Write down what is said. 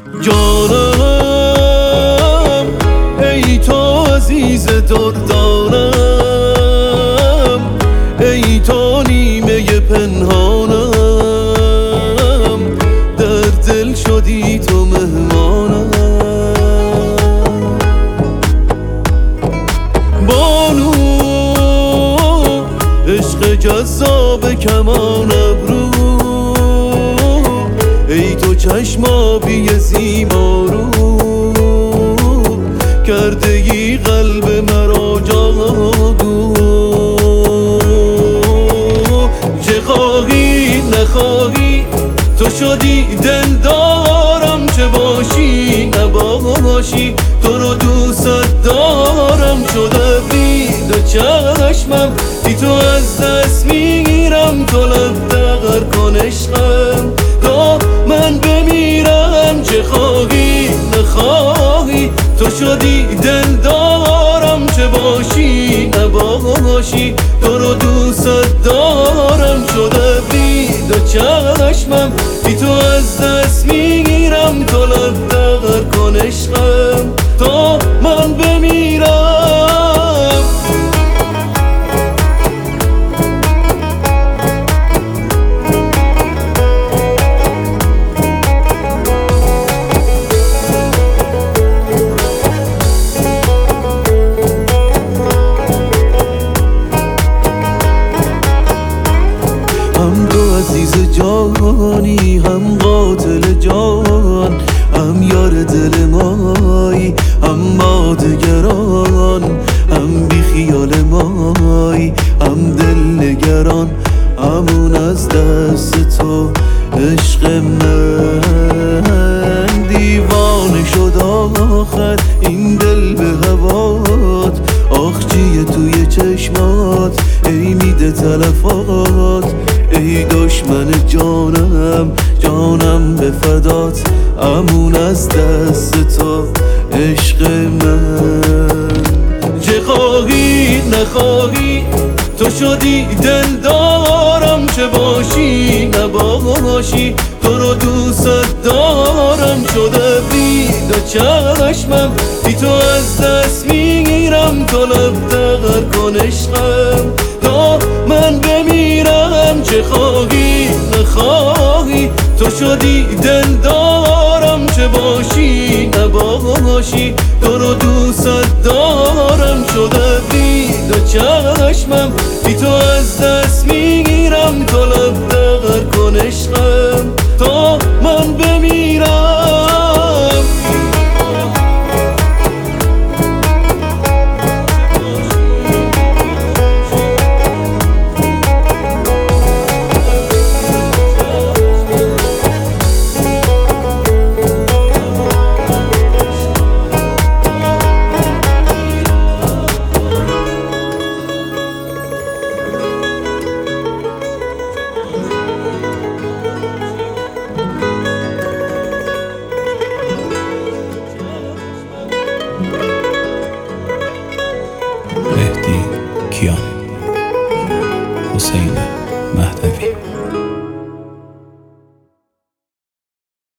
جانم ای تو عزیز دردانم، ای تو نیمه پنهانم، در دل شدی تو مهمانم. بانو عشق جذاب کمان ابرو، ای تو چشم آبی زیبارو، کردگی قلب مرا جادو. چه خواهی نخواهی تو شدی دلدارم، چه باشی نباشی تو رو دوست دارم. شده بید چشمم بی تو از دست میگیرم، تو لب دقر کن عشقم تا من بمیرم. چه خواهی نخواهی تو شدی دلدارم، چه باشی نباشی تو رو دوست دارم. شده بید چشمم بی تو از دست میگیرم، تو لب دقر کن عشقم تا من بمیرم. هم تو عزیز جانی، هم قاتل جان، هم یار دل مایی، هم ما دگران، هم بی خیال مایی، هم دل نگران. همون از دست تو عشق من دیوانه شد آخر این دل به هوات. آخ چیه توی چشمات ای میده تلفات، ای دشمن جانم جانم به فدات. امون از دست تو عشق من. چه خواهی نخواهی تو شدی دلدارم، چه باشی نباشی تو رو دوست دارم. شده بید چشمم بی تو از دست میگیرم، تو لب دقر کن عشقم تا من بمیرم. چه خواهی نخواهی تو شدی دلدارم، چه باشی نباشی تو رو دوست دارم. شده بید چشمم بی تو